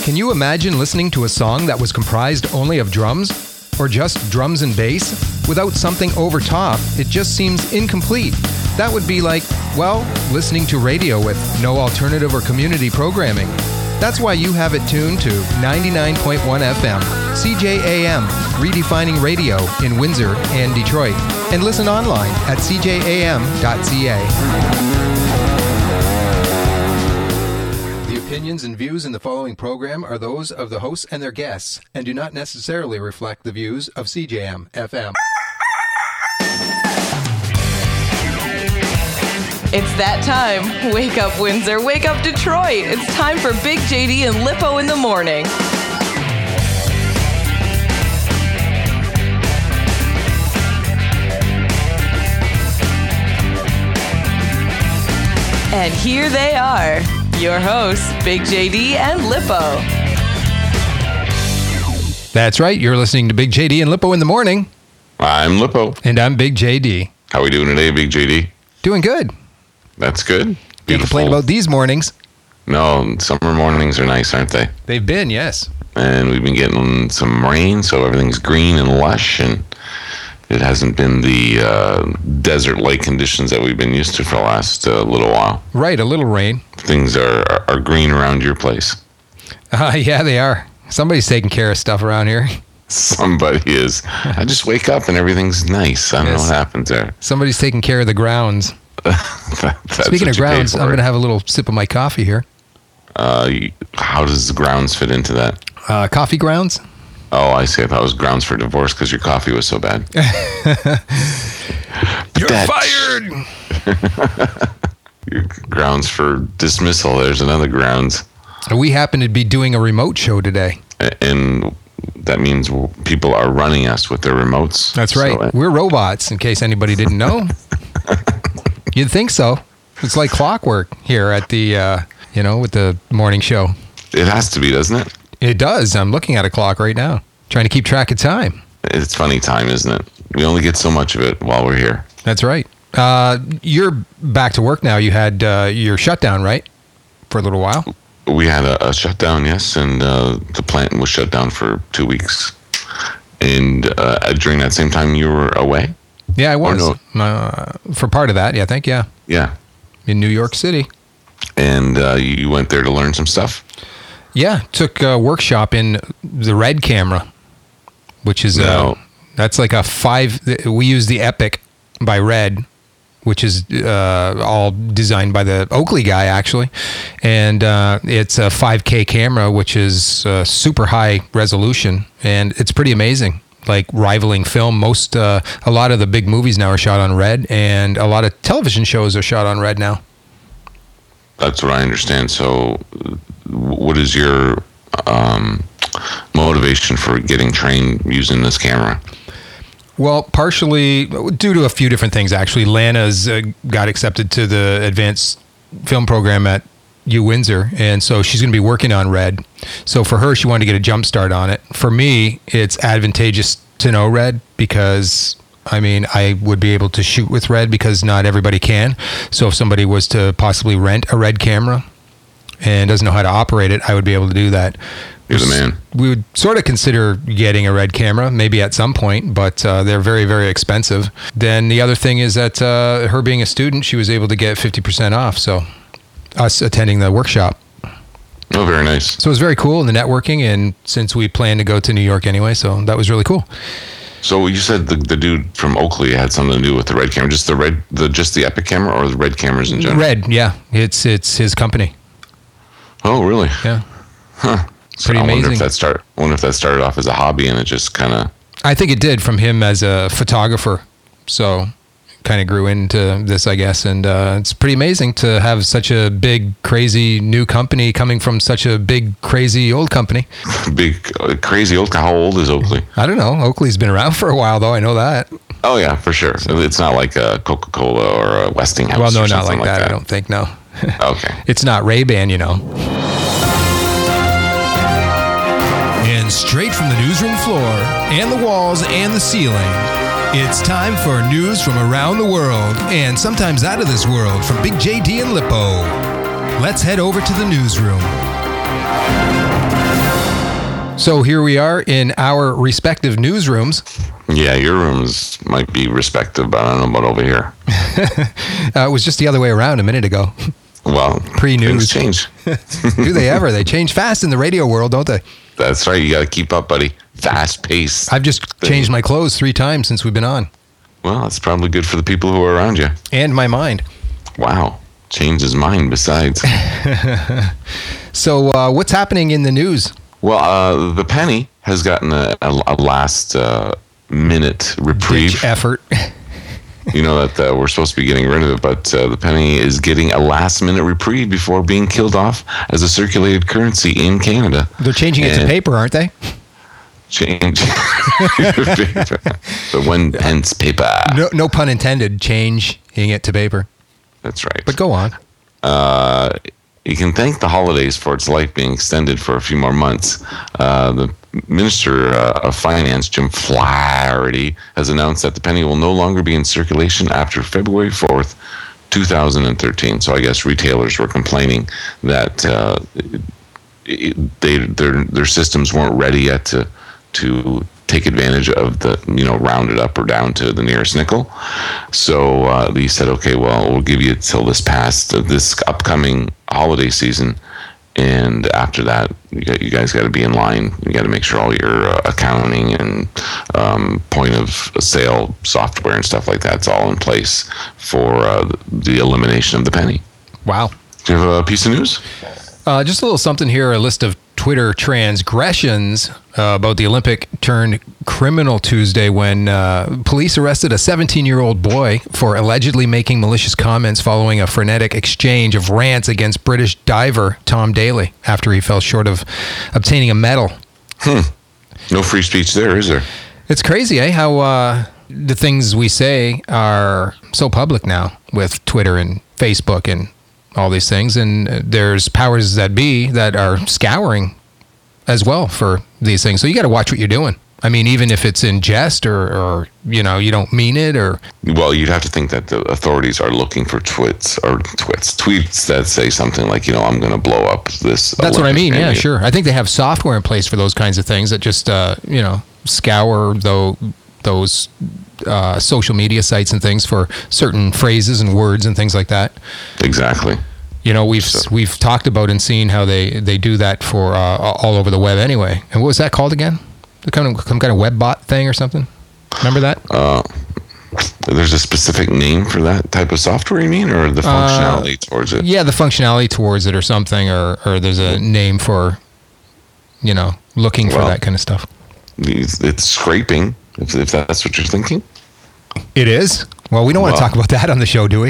Can you imagine listening to a song that was comprised only of drums? Or just drums and bass? Without something over top, it just seems incomplete. That would be like, well, listening to radio with no alternative or community programming. That's why you have it tuned to 99.1 FM, CJAM, redefining radio in Windsor and Detroit. And listen online at cjam.ca. The opinions and views in the following program are those of the hosts and their guests and do not necessarily reflect the views of CJAM FM. It's that time. Wake up, Windsor. Wake up, Detroit. It's time for Big JD and Lippo in the morning. And here they are, your hosts, Big JD and Lippo. That's right. You're listening to Big JD and Lippo in the morning. I'm Lippo. And I'm Big JD. How are we doing today, Big JD? Doing good. That's good. Beautiful. Can't complain about these mornings. No, summer mornings are nice, aren't they? They've been, yes. And we've been getting some rain, so everything's green and lush, and it hasn't been the desert-like conditions that we've been used to for the last little while. Right, a little rain. Things are green around your place. Yeah, they are. Somebody's taking care of stuff around here. Somebody is. I just wake up and everything's nice. I don't know what happens there. Somebody's taking care of the grounds. Speaking of grounds, I'm going to have a little sip of my coffee here. How does the grounds fit into that? Coffee grounds? Oh, I see. I thought it was grounds for divorce because your coffee was so bad. You're fired! Your grounds for dismissal. There's another grounds. We happen to be doing a remote show today. And that means people are running us with their remotes. That's right. So, we're robots, in case anybody didn't know. You'd think so. It's like clockwork here at the, with the morning show. It has to be, doesn't it? It does. I'm looking at a clock right now, trying to keep track of time. It's funny time, isn't it? We only get so much of it while we're here. That's right. You're back to work now. You had your shutdown, right? For a little while? We had a shutdown, yes, and the plant was shut down for 2 weeks. And during that same time, you were away? Yeah, I was. For part of that, yeah, I think, yeah. Yeah. In New York City. And you went there to learn some stuff? Yeah, took a workshop in the Red camera, which is, that's like we use the Epic by Red, which is all designed by the Oakley guy, actually. And it's a 5K camera, which is super high resolution, and it's pretty amazing. Like rivaling film. A lot of the big movies now are shot on Red, and a lot of television shows are shot on Red now. That's what I understand. So what is your motivation for getting trained using this camera? Well, partially due to a few different things, actually. Lana's got accepted to the advanced film program at UWindsor, and so she's going to be working on Red. So for her, she wanted to get a jump start on it. For me, it's advantageous to know Red because, I would be able to shoot with Red because not everybody can. So if somebody was to possibly rent a Red camera and doesn't know how to operate it, I would be able to do that. You're the man. We would sort of consider getting a Red camera, maybe at some point, but they're very, very expensive. Then the other thing is that her being a student, she was able to get 50% off. So us attending the workshop. Oh, very nice. So it was very cool in the networking, and since we planned to go to New York anyway, so that was really cool. So you said the dude from Oakley had something to do with the Red camera, just the Epic camera, or the Red cameras in general? Red, yeah. It's his company. Oh, really? Yeah. Huh. Pretty amazing. I wonder if that started off as a hobby and it just kind of... I think it did from him as a photographer. So kind of grew into this, I guess. And it's pretty amazing to have such a big, crazy new company coming from such a big, crazy old company. Big, crazy old... How old is Oakley? I don't know. Oakley's been around for a while, though. I know that. Oh, yeah, for sure. It's not like a Coca-Cola or a Westinghouse. Well, no, not like that. I don't think, no. Okay. It's not Ray-Ban, And straight from the newsroom floor and the walls and the ceiling, it's time for news from around the world and sometimes out of this world from Big JD and Lippo. Let's head over to the newsroom. So here we are in our respective newsrooms. Yeah, your rooms might be respective, but I don't know about over here. It was just the other way around a minute ago. Well, Pre-news. things change. Do they ever? They change fast in the radio world, don't they? That's right. You got to keep up, buddy. Fast pace. I've just changed my clothes 3 times since we've been on. Well, that's probably good for the people who are around you. And my mind. Wow. Change his mind besides. So what's happening in the news? Well, the penny has gotten a last minute reprieve. Ditch effort. You know that we're supposed to be getting rid of it, but the penny is getting a last minute reprieve before being killed off as a circulated currency in Canada. They're changing it to paper, aren't they? Change. The 1 pence paper. No pun intended, changing it to paper. That's right. But go on. You can thank the holidays for its life being extended for a few more months. The Minister of Finance, Jim Flaherty, has announced that the penny will no longer be in circulation after February 4th, 2013. So I guess retailers were complaining that their systems weren't ready yet to take advantage of the, round it up or down to the nearest nickel. So they said, okay, well, we'll give you till this upcoming holiday season. And after that, you guys got to be in line. You got to make sure all your accounting and point of sale software and stuff like that's all in place for the elimination of the penny. Wow. Do you have a piece of news? Just a little something here, a list of Twitter transgressions about the Olympic turned criminal Tuesday when police arrested a 17-year-old boy for allegedly making malicious comments following a frenetic exchange of rants against British diver Tom Daley after he fell short of obtaining a medal. No free speech there, is there? It's crazy, how the things we say are so public now with Twitter and Facebook and all these things, and there's powers that be that are scouring as well for these things. So you got to watch what you're doing. I mean, even if it's in jest or you don't mean it, or well, you'd have to think that the authorities are looking for tweets that say something like, I'm going to blow up this. That's what I mean. Yeah, sure. I think they have software in place for those kinds of things that just scour those social media sites and things for certain phrases and words and things like that. Exactly. We've talked about and seen how they do that for all over the web anyway. And what was that called again? Some kind of web bot thing or something? Remember that? There's a specific name for that type of software, you mean, or the functionality towards it? Yeah, the functionality towards it or something, or there's a name for, looking for that kind of stuff. It's scraping. If that's what you're thinking. It is? Well, we don't want to talk about that on the show, do we?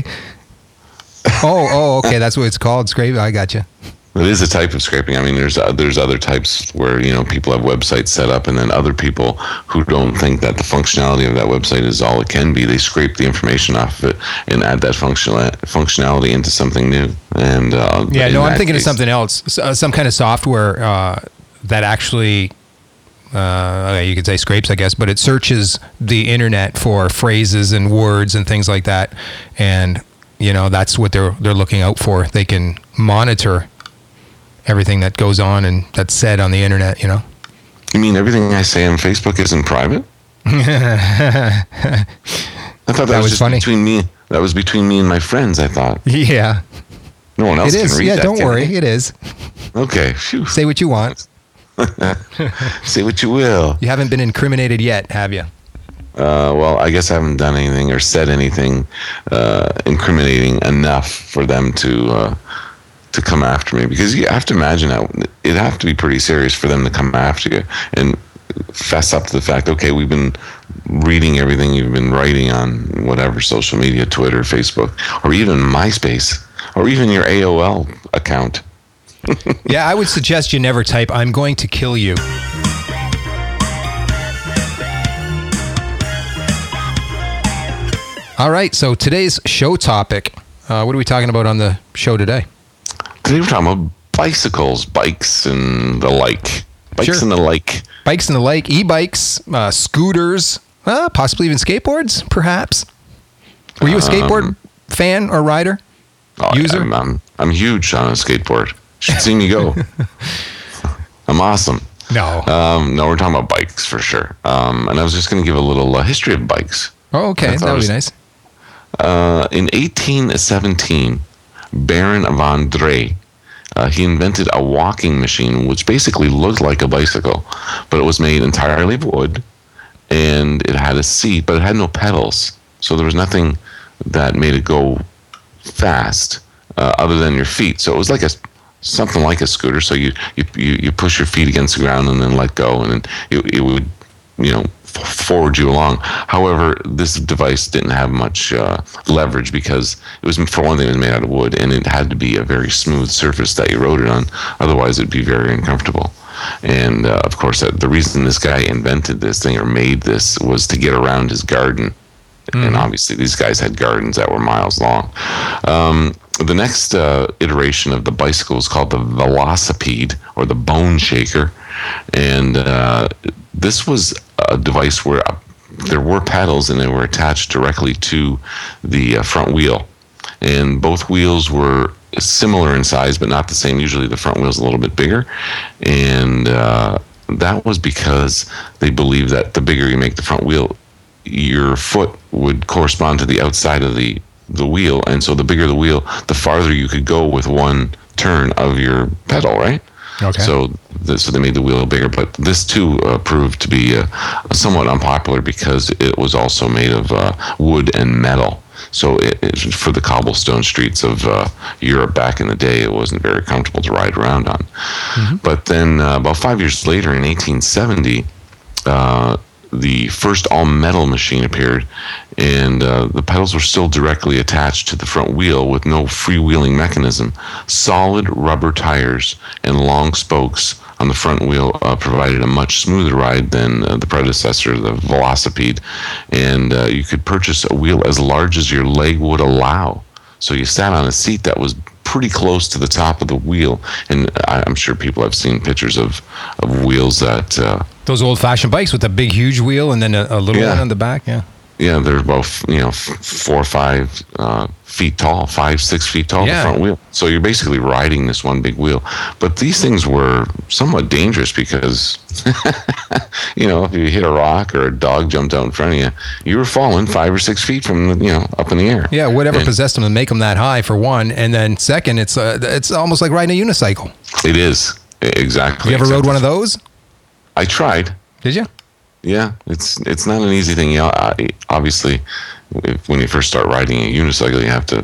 Oh, okay. That's what it's called. Scrape. I got you. It is a type of scraping. I mean, there's other types where, people have websites set up, and then other people who don't think that the functionality of that website is all it can be, they scrape the information off of it and add that functionality into something new. And I'm thinking of something else. Some kind of software that actually... you could say scrapes, I guess, but it searches the internet for phrases and words and things like that, and that's what they're looking out for. They can monitor everything that goes on and that's said on the internet. You mean everything I say on Facebook isn't private? I thought that was just funny. Between me. That was between me and my friends, I thought. Yeah. No one else can read that. Yeah, don't worry. It is. Okay. Phew. Say what you want. Say what you will. You haven't been incriminated yet, have you? Well, I guess I haven't done anything or said anything incriminating enough for them to come after me, because you have to imagine that it'd have to be pretty serious for them to come after you and fess up to the fact, okay, we've been reading everything you've been writing on whatever social media, Twitter, Facebook, or even MySpace, or even your AOL account. Yeah, I would suggest you never type, "I'm going to kill you." All right, so today's show topic, what are we talking about on the show today? Today we're talking about bicycles, bikes, and the like. Bikes and the like. Bikes and the like, e-bikes, scooters, possibly even skateboards, perhaps. Were you a skateboard fan or rider? User? I'm huge on a skateboard. You should see me go. I'm awesome. No. No, we're talking about bikes for sure. And I was just going to give a little history of bikes. Oh, okay. That would be nice. In 1817, Baron von Drey, he invented a walking machine which basically looked like a bicycle, but it was made entirely of wood, and it had a seat, but it had no pedals. So there was nothing that made it go fast other than your feet. So it was like something like a scooter. So you push your feet against the ground and then let go, and then it would, forward you along. However, this device didn't have much leverage because it was, for one thing, it was made out of wood, and it had to be a very smooth surface that you rode it on. Otherwise, it'd be very uncomfortable. And of course, the reason this guy invented this thing or made this was to get around his garden. And obviously, these guys had gardens that were miles long. The next iteration of the bicycle was called the Velocipede, or the Bone Shaker. And this was a device where there were pedals, and they were attached directly to the front wheel. And both wheels were similar in size, but not the same. Usually the front wheel is a little bit bigger. And that was because they believed that the bigger you make the front wheel, your foot would correspond to the outside of the wheel, and so the bigger the wheel, the farther you could go with one turn of your pedal, right? Okay. So they made the wheel bigger, but this too proved to be somewhat unpopular because it was also made of wood and metal. So for the cobblestone streets of Europe back in the day, it wasn't very comfortable to ride around on. Mm-hmm. But then about 5 years later, in 1870, the first all-metal machine appeared, and the pedals were still directly attached to the front wheel with no freewheeling mechanism. Solid rubber tires and long spokes on the front wheel provided a much smoother ride than the predecessor, the Velocipede, and you could purchase a wheel as large as your leg would allow. So you sat on a seat that was pretty close to the top of the wheel, and I'm sure people have seen pictures of wheels that... those old-fashioned bikes with a big, huge wheel and then a little one on the back, yeah. Yeah, they're about 4 or 5 feet tall, 5-6 feet tall, the front wheel. So you're basically riding this one big wheel. But these things were somewhat dangerous because, if you hit a rock or a dog jumped out in front of you, you were falling 5 or 6 feet from up in the air. Yeah, whatever possessed them to make them that high, for one, and then second, it's almost like riding a unicycle. It is, exactly. You ever rode one of those? I tried. Did you? Yeah, it's not an easy thing. Obviously, when you first start riding a unicycle, you have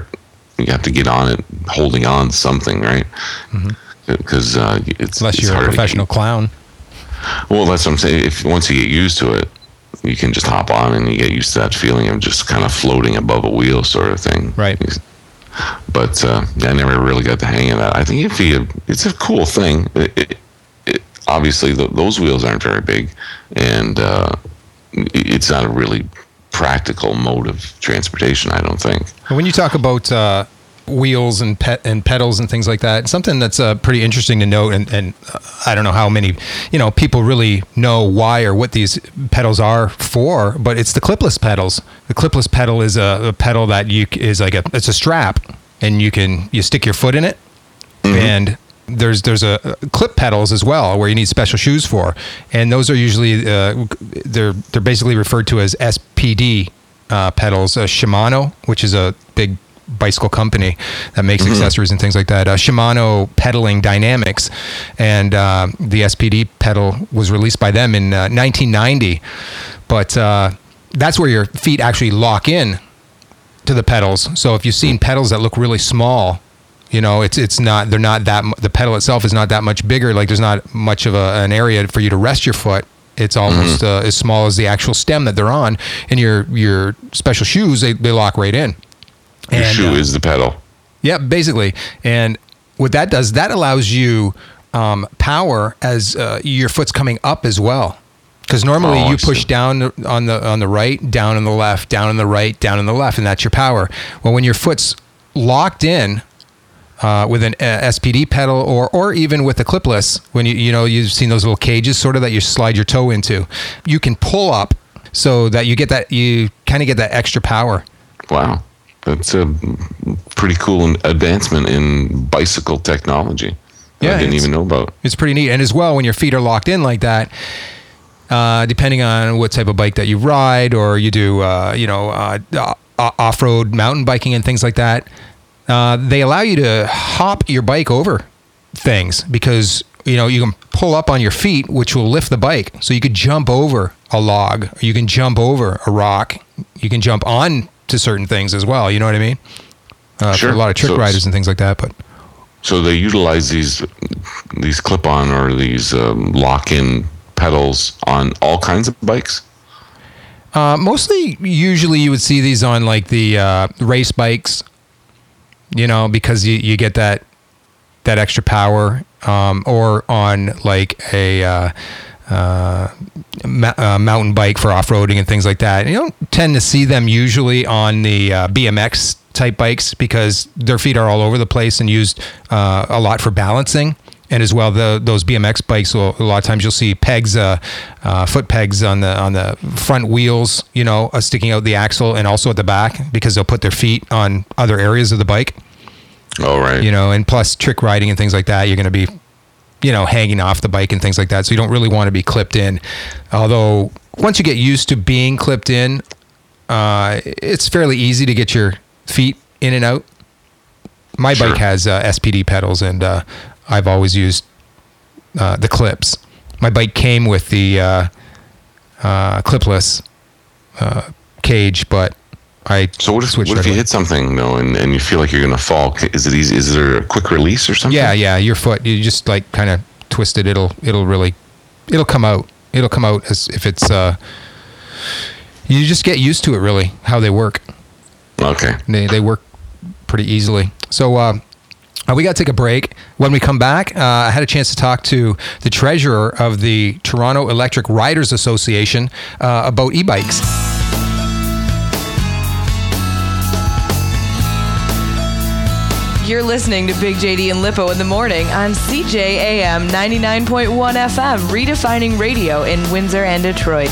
to get on it, holding on to something, right? Because it's unless you're a professional clown. Well, that's what I'm saying. Once you get used to it, you can just hop on and you get used to that feeling of just kind of floating above a wheel, sort of thing. Right. But I never really got the hang of that. I think it's a cool thing. Obviously, those wheels aren't very big, and it's not a really practical mode of transportation, I don't think. When you talk about wheels and pedals and things like that, something that's pretty interesting to note, and I don't know how many people really know why or what these pedals are for, but it's the clipless pedals. The clipless pedal is a pedal that it's a strap, and you stick your foot in it, and there's a clip pedals as well where you need special shoes for, and those are usually they're basically referred to as SPD pedals. Shimano, which is a big bicycle company that makes accessories and things like that. Shimano Pedaling Dynamics, and the SPD pedal was released by them in 1990. But that's where your feet actually lock in to the pedals. So if you've seen pedals that look really small, the pedal itself is not that much bigger. Like there's not much of an area for you to rest your foot. It's almost as small as the actual stem that they're on. And your special shoes, they lock right in. Your shoe is the pedal. Yeah, basically. And what that does, that allows you power as your foot's coming up as well. Because normally you push down on the right, down on the left, down on the right, down on the left, and that's your power. Well, when your foot's locked in, with an SPD pedal or even with a clipless, when you've seen those little cages sort of that you slide your toe into, you can pull up so that you kind of get that extra power. Wow. That's a pretty cool advancement in bicycle technology. that I didn't even know about. It's pretty neat. And as well, when your feet are locked in like that, depending on what type of bike that you ride or you do, off-road mountain biking and things like that, they allow you to hop your bike over things because, you can pull up on your feet, which will lift the bike. So you could jump over a log, or you can jump over a rock. You can jump on to certain things as well. You know what I mean? Sure. For a lot of trick riders and things like that. But so they utilize these clip-on or these lock-in pedals on all kinds of bikes? Usually you would see these on like the race bikes, because you get that extra power, or on like a mountain bike for off-roading and things like that. And you don't tend to see them usually on the BMX type bikes because their feet are all over the place and used a lot for balancing. And as well, those BMX bikes, a lot of times you'll see pegs, foot pegs on the front wheels, sticking out the axle and also at the back because they'll put their feet on other areas of the bike. Oh, right. And plus trick riding and things like that, you're going to be, hanging off the bike and things like that. So you don't really want to be clipped in. Although once you get used to being clipped in, it's fairly easy to get your feet in and out. My bike has SPD pedals, and I've always used the clips. My bike came with the clipless cage, but I switched. What if you hit something though, and you feel like you're going to fall? Is it easy? Is there a quick release or something? Yeah. Your foot, you just like kind of twist it. It'll come out. It'll come out as if it's. You just get used to it, really, how they work. Okay. They work pretty easily. So we got to take a break. When we come back, I had a chance to talk to the treasurer of the Toronto Electric Riders Association about e-bikes. You're listening to Big JD and Lippo in the morning on CJAM 99.1 FM, redefining radio in Windsor and Detroit.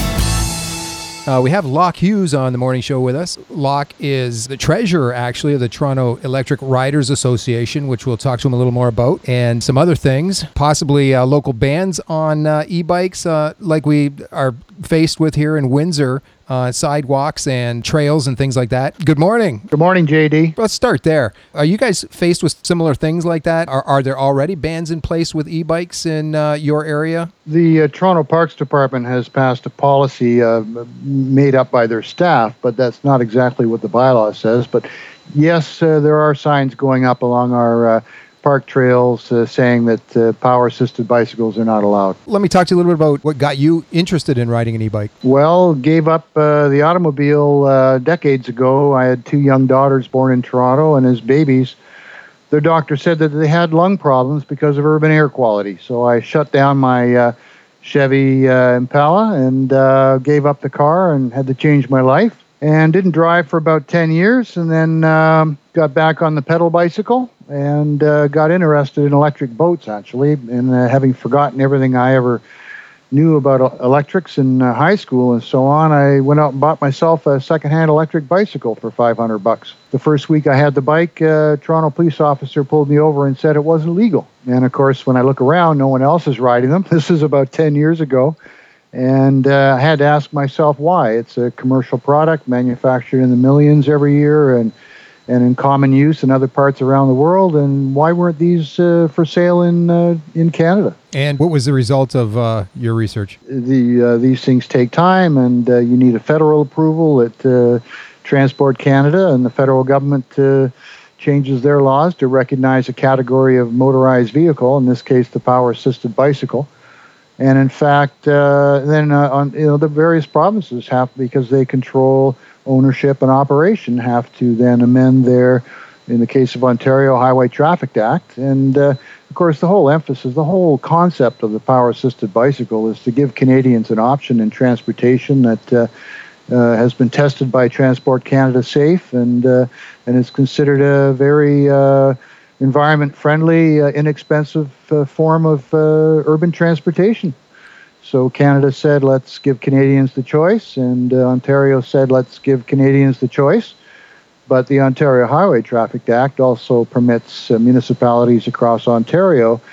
We have Locke Hughes on the morning show with us. Locke is the treasurer, actually, of the Toronto Electric Riders Association, which we'll talk to him a little more about, and some other things, possibly local bans on e-bikes like we are faced with here in Windsor, sidewalks and trails and things like that. Good morning. Good morning, JD. Let's start there. Are you guys faced with similar things like that? Are there already bans in place with e-bikes in your area? The Toronto Parks Department has passed a policy made up by their staff, but that's not exactly what the bylaw says. But yes, there are signs going up along our park trails saying that power-assisted bicycles are not allowed. Let me talk to you a little bit about what got you interested in riding an e-bike. Well, gave up the automobile decades ago. I had two young daughters born in Toronto, and as babies, their doctor said that they had lung problems because of urban air quality. So I shut down my Chevy Impala and gave up the car and had to change my life. And didn't drive for about 10 years, and then got back on the pedal bicycle and got interested in electric boats, actually. And having forgotten everything I ever knew about electrics in high school and so on, I went out and bought myself a secondhand electric bicycle for $500. The first week I had the bike, a Toronto police officer pulled me over and said it wasn't legal. And of course, when I look around, no one else is riding them. This is about 10 years ago. And I had to ask myself why. It's a commercial product manufactured in the millions every year and in common use in other parts around the world. And why weren't these for sale in Canada? And what was the result of your research? These things take time, and you need a federal approval at Transport Canada, and the federal government changes their laws to recognize a category of motorized vehicle, in this case the power-assisted bicycle. And in fact, the various provinces have, because they control ownership and operation, have to then amend their, in the case of Ontario, Highway Traffic Act. And of course, the whole emphasis, the whole concept of the power-assisted bicycle is to give Canadians an option in transportation that has been tested by Transport Canada Safe and is considered a very environment-friendly, inexpensive form of urban transportation. So Canada said, let's give Canadians the choice, and Ontario said, let's give Canadians the choice. But the Ontario Highway Traffic Act also permits municipalities across Ontario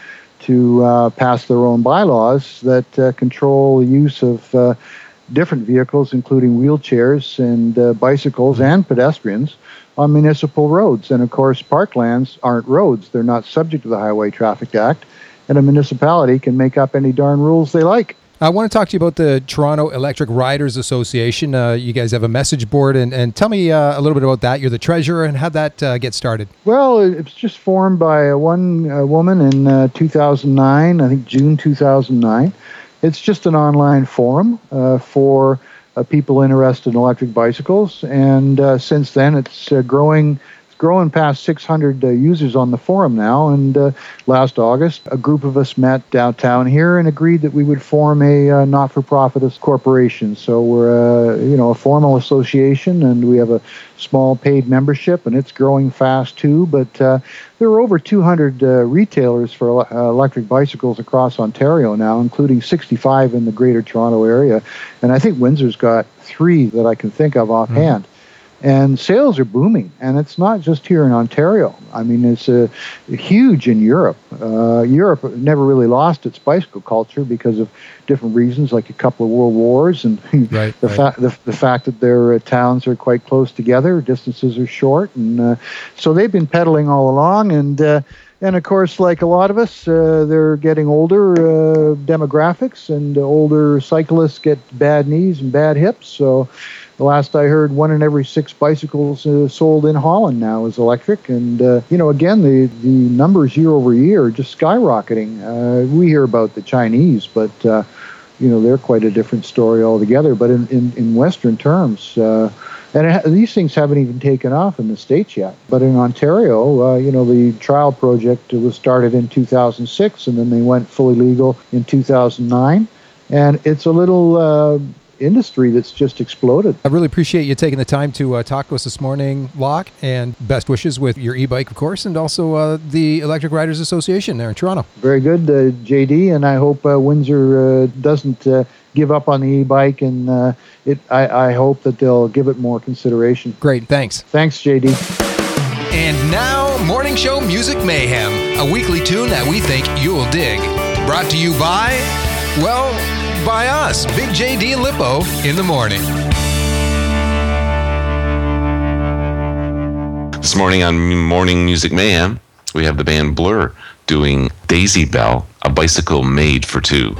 to pass their own bylaws that control the use of different vehicles, including wheelchairs and bicycles and pedestrians, on municipal roads. And of course, parklands aren't roads. They're not subject to the Highway Traffic Act, and a municipality can make up any darn rules they like. I want to talk to you about the Toronto Electric Riders Association. You guys have a message board, and tell me a little bit about that. You're the treasurer, and how'd that get started? Well, it's just formed by one woman in 2009, I think June 2009. It's just an online forum for people interested in electric bicycles, and since then it's growing past 600 users on the forum now. And last August, a group of us met downtown here and agreed that we would form a not-for-profit corporation. So we're a formal association, and we have a small paid membership, and it's growing fast too. But there are over 200 retailers for electric bicycles across Ontario now, including 65 in the Greater Toronto area. And I think Windsor's got 3 that I can think of offhand. And sales are booming, and it's not just here in Ontario. I mean, it's huge in Europe. Europe never really lost its bicycle culture because of different reasons, like a couple of world wars, and the fact that their towns are quite close together, distances are short, and so they've been pedaling all along. And of course, like a lot of us, they're getting older demographics, and older cyclists get bad knees and bad hips. So the last I heard, 1 in every 6 bicycles sold in Holland now is electric. And, again, the numbers year over year are just skyrocketing. We hear about the Chinese, but, they're quite a different story altogether. But in Western terms, these things haven't even taken off in the States yet. But in Ontario, the trial project was started in 2006, and then they went fully legal in 2009. And it's a little industry that's just exploded. I really appreciate you taking the time to talk to us this morning, Locke, and best wishes with your e-bike, of course, and also the Electric Riders Association there in Toronto. Very good, JD, and I hope Windsor doesn't give up on the e-bike, and I hope that they'll give it more consideration. Great, thanks. Thanks, JD. And now, Morning Show Music Mayhem, a weekly tune that we think you'll dig. Brought to you by, by us, Big JD and Lippo in the morning. This morning on Morning Music Mayhem, we have the band Blur doing Daisy Bell, a bicycle made for two.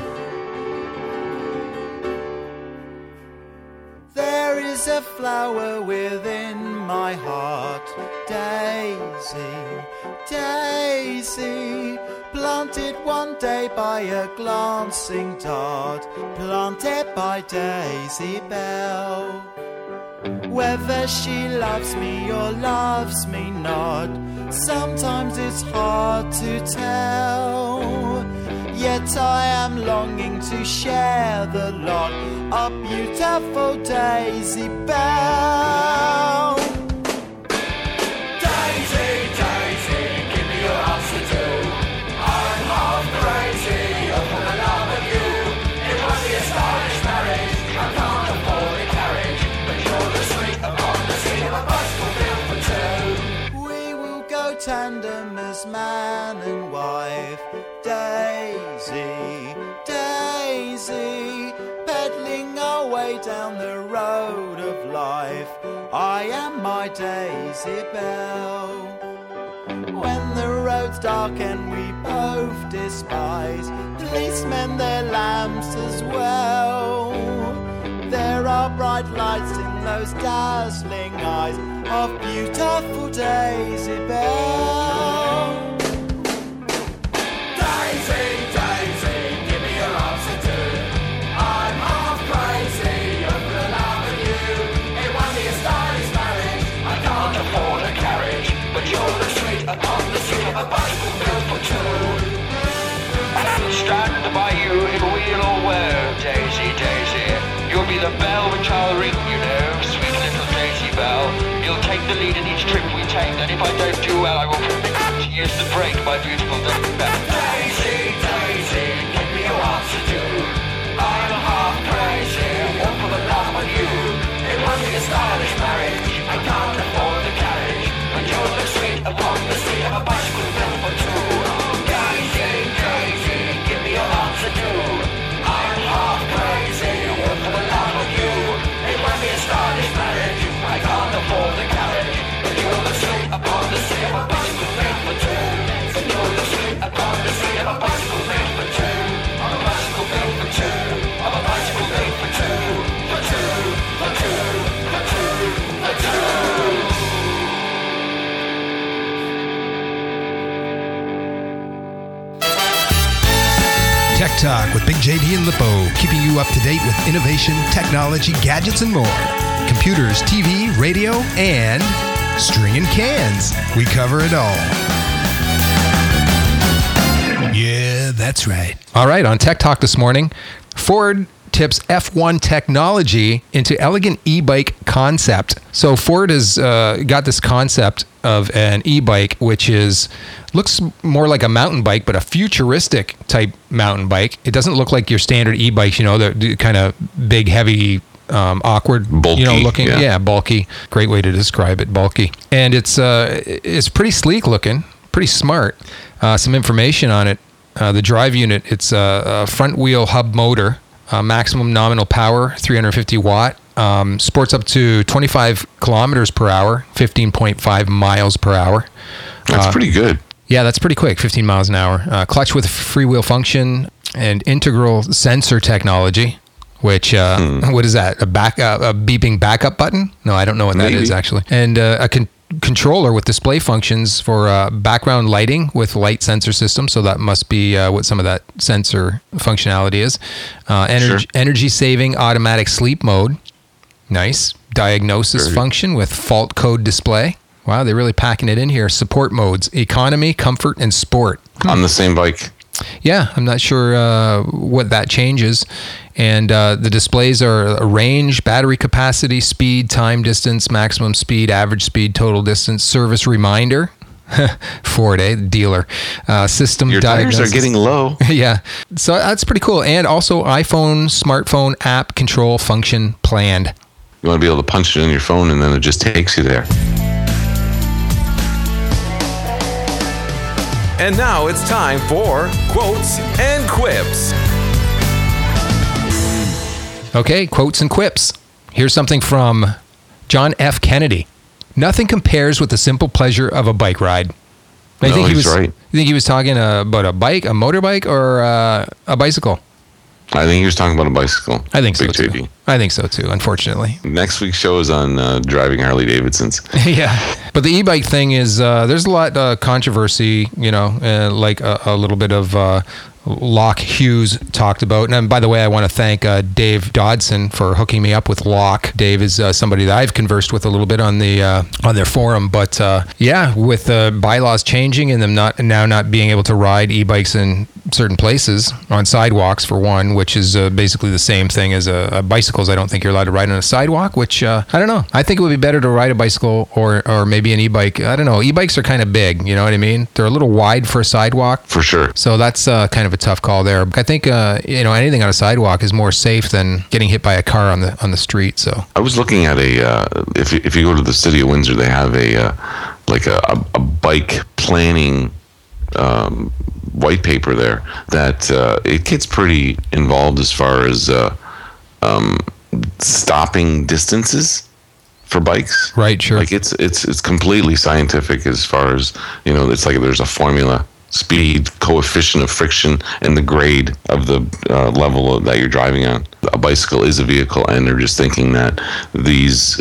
There is a flower within my heart, Daisy, Daisy, planted one day by a glancing dart, planted by Daisy Bell. Whether she loves me or loves me not, sometimes it's hard to tell. Yet I am longing to share the lot of beautiful Daisy Bell. Daisy, Daisy, give me your answer too. I'm half crazy upon the love of you. It was the astonished marriage, I can't afford a carriage, but you're the sweet upon the seat of a bicycle built for two. We will go tandem as man and wife, Daisy, Daisy, pedaling our way down the road of life. I am my Daisy Bell. When the road's dark and we both despise policemen, their lamps as well, there are bright lights in those dazzling eyes of beautiful Daisy Bell. Daisy, Daisy, give me your answer too. I'm half crazy over the love of you. It won't be a stylish marriage, I can't afford a carriage, but you're the sweet upon the seat of a bicycle built for two. And I'll stand by you in weal or woe, Daisy, Daisy. You'll be the bell which I'll ring, you know, sweet little Daisy Bell. You'll take the lead in each trip we take, and if I don't do well, I will use the brake, my beautiful Daisy Bell. Daisy, Daisy, give me your answer too. I'm half crazy, all for the love of you. It won't be a stylish marriage, I can't afford the carriage, but you're the sweet upon the seat of a bicycle built for two. Daisy, Daisy. Tech Talk with Big JD and Lippo, keeping you up to date with innovation, technology, gadgets, and more. Computers, TV, radio, and stringing cans. We cover it all. Yeah, that's right. All right, on Tech Talk this morning, Ford tips F1 technology into elegant e-bike concept. So Ford has got this concept of an e-bike, which looks more like a mountain bike, but a futuristic type mountain bike. It doesn't look like your standard e-bikes, they're kind of big, heavy, awkward, bulky, looking. Yeah, bulky. Great way to describe it, bulky. And it's pretty sleek looking, pretty smart. Some information on it. The drive unit, it's a front wheel hub motor. Maximum nominal power, 350 watt. Sports up to 25 kilometers per hour, 15.5 miles per hour. That's pretty good. Yeah, that's pretty quick, 15 miles an hour. Clutch with freewheel function and integral sensor technology, which, what is that? A beeping backup button? No, I don't know what that is, actually. And a controller with display functions for background lighting with light sensor system. So that must be what some of that sensor functionality is. Energy saving automatic sleep mode. Nice. Diagnosis function with fault code display. Wow, they're really packing it in here. Support modes, economy, comfort, and sport. On the same bike. Yeah, I'm not sure what that changes. And the displays are a range, battery capacity, speed, time, distance, maximum speed, average speed, total distance, service reminder. Ford, dealer. System Your diagnosis. tires are getting low. Yeah. So that's pretty cool. And also iPhone, smartphone app control function planned. You want to be able to punch it in your phone and then it just takes you there. And now it's time for Quotes and Quips. Okay, quotes and quips. Here's something from John F. Kennedy. Nothing compares with the simple pleasure of a bike ride. He's right. You think he was talking about a bike, a motorbike, or a bicycle? I think he was talking about a bicycle. I think so, Big too. JD. I think so, too, unfortunately. Next week's show is on driving Harley Davidsons. Yeah. But the e-bike thing is, there's a lot of controversy, like a little bit of Locke Hughes talked about. And by the way, I want to thank Dave Dodson for hooking me up with Locke. Dave is somebody that I've conversed with a little bit on their forum. But with the bylaws changing and them not being able to ride e-bikes in certain places on sidewalks, for one, which is basically the same thing as bicycles. I don't think you're allowed to ride on a sidewalk, which I don't know. I think it would be better to ride a bicycle or maybe an e-bike. I don't know. E-bikes are kind of big, you know what I mean? They're a little wide for a sidewalk. For sure. So that's kind of a tough call there. I think anything on a sidewalk is more safe than getting hit by a car on the street. So I was looking at if you go to the city of Windsor, they have a bike planning white paper there that it gets pretty involved as far as stopping distances for bikes. Right, sure. Like it's completely scientific as far as, it's like there's a formula: speed, coefficient of friction, and the grade of the level that you're driving on. A bicycle is a vehicle, and they're just thinking that these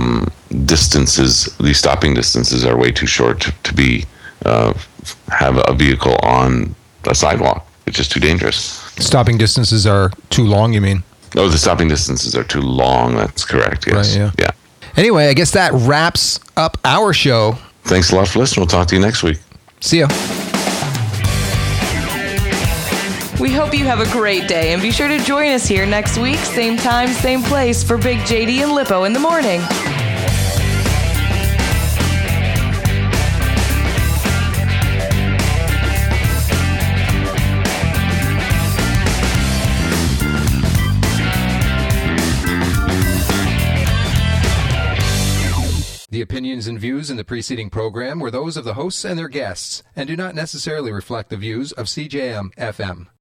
stopping distances are way too short to be have a vehicle on a sidewalk. It's just too dangerous. Stopping distances are too long, you mean? Oh, the stopping distances are too long. That's correct, yes. Right, yeah. Anyway, I guess that wraps up our show. Thanks a lot for listening. We'll talk to you next week. See ya. We hope you have a great day, and be sure to join us here next week, same time, same place, for Big JD and Lippo in the morning. The opinions and views in the preceding program were those of the hosts and their guests and do not necessarily reflect the views of CJM FM.